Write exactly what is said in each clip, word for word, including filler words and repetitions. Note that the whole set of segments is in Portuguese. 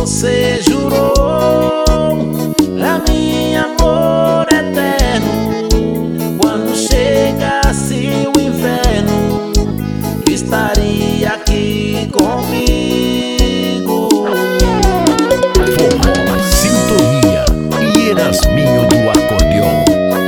Você jurou a mim amor eterno. Quando chegasse o inverno, estaria aqui comigo. Forró, sintonia e Erasminho do acordeon.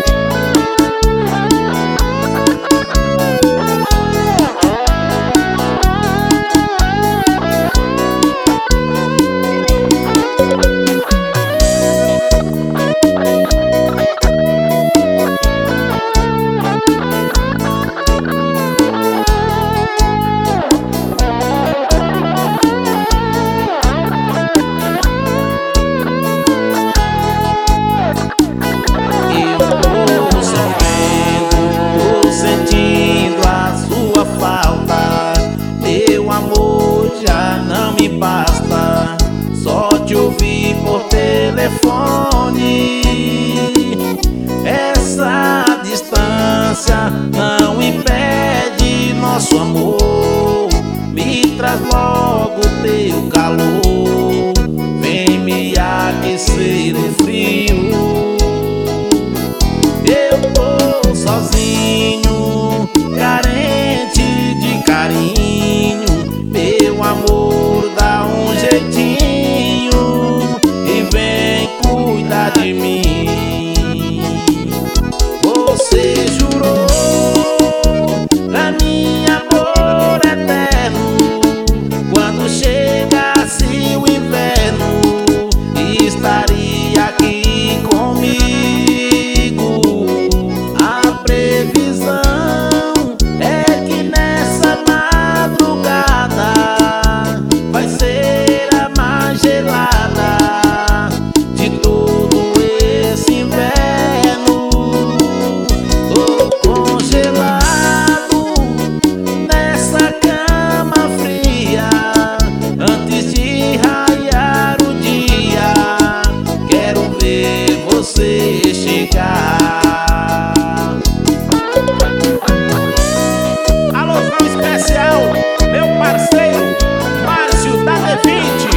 Basta só te ouvir por telefone. Essa distância não impede nosso amor. Me traz logo teu calor, vem me aquecer no frio. Eu tô sozinho, carente de carinho. Meu amor, dá um jeitinho e vem cuidar de mim. Você jurou pra mim amor eterno. Quando chegasse o inverno, estaria aqui comigo. A previsão é que nessa madrugada vai ser a mais gelada de todo esse inverno. Tô congelado nessa cama fria, antes de raiar o dia. Quero ver você chegar. Alôzão especial, meu parceiro Márcio da D vinte.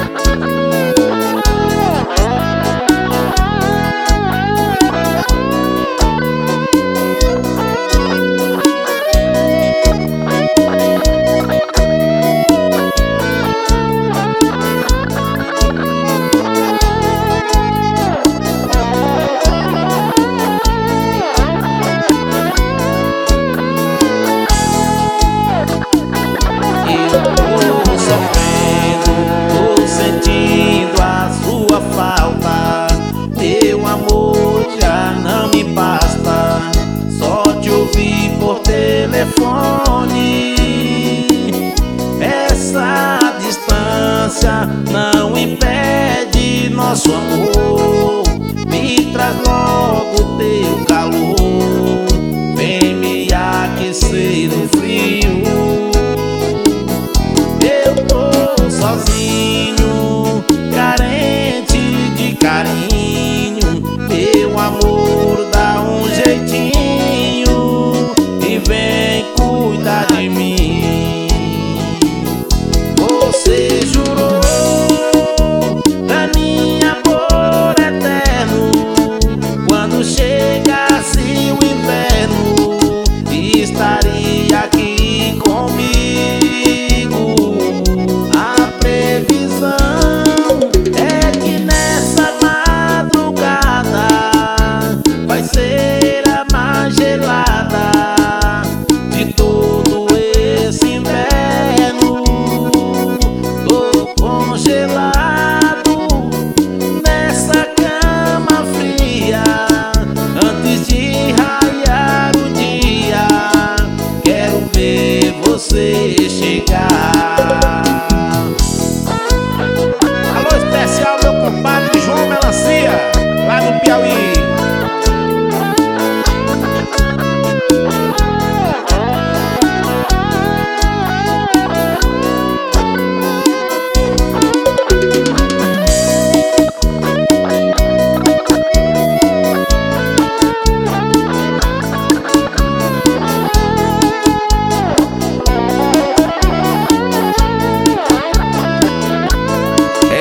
Meu amor, já não me basta só te ouvir por telefone. Essa distância não impede nosso amor. Me traz logo teu calor, vem me aquecer no frio. Eu tô sozinho, carente de carinho. Meu amor, dá um jeitinho e vem cuidar de mim. Você jurou pra mim amor eterno.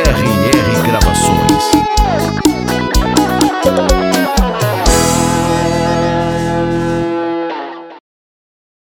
R R Gravações.